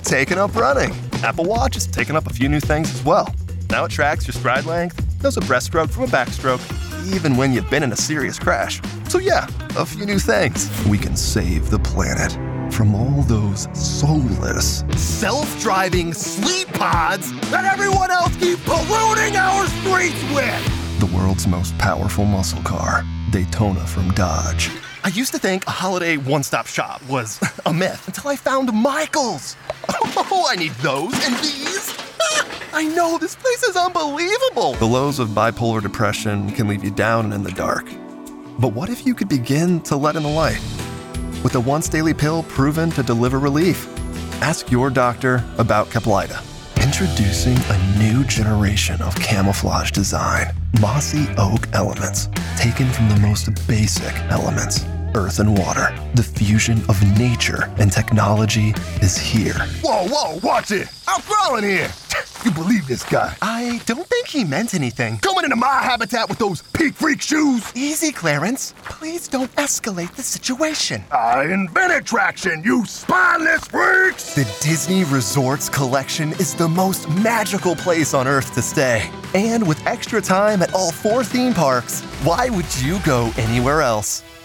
taken up running. Apple Watch has taken up a few new things as well. Now it tracks your stride length, knows a breaststroke from a backstroke, even when you've been in a serious crash. So yeah, a few new things. We can save the planet from all those soulless, self-driving sleep pods that everyone else keeps polluting our streets with. The world's most powerful muscle car, Daytona from Dodge. I used to think a holiday one-stop shop was a myth until I found Michael's. Oh, I need those and these. I know, this place is unbelievable. The lows of bipolar depression can leave you down and in the dark. But what if you could begin to let in the light? With a once-daily pill proven to deliver relief. Ask your doctor about Caplyta. Introducing a new generation of camouflage design. Mossy oak elements, taken from the most basic elements, earth and water. The fusion of nature and technology is here. Whoa, watch it! I'm crawling here! You believe this guy? I don't think he meant anything. Coming into my habitat with those peak freak shoes? Easy, Clarence. Please don't escalate the situation. I invented traction, you spineless freaks! The Disney Resorts Collection is the most magical place on Earth to stay. And with extra time at all 4 theme parks, why would you go anywhere else?